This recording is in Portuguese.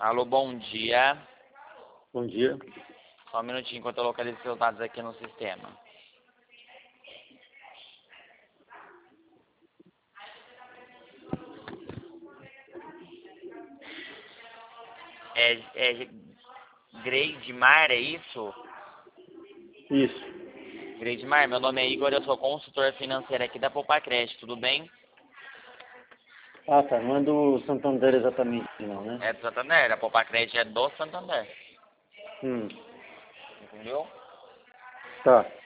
Alô, bom dia. Bom dia. Só um minutinho enquanto eu localizo seus dados aqui no sistema. É Greidmar, é isso? Isso. Greidmar, meu nome é Igor, eu sou consultor financeiro aqui da Poupacred, tudo bem? Ah, tá. Não é do Santander exatamente, não, né? É do Santander, a Poupacred é do Santander, Hum. entendeu? Tá.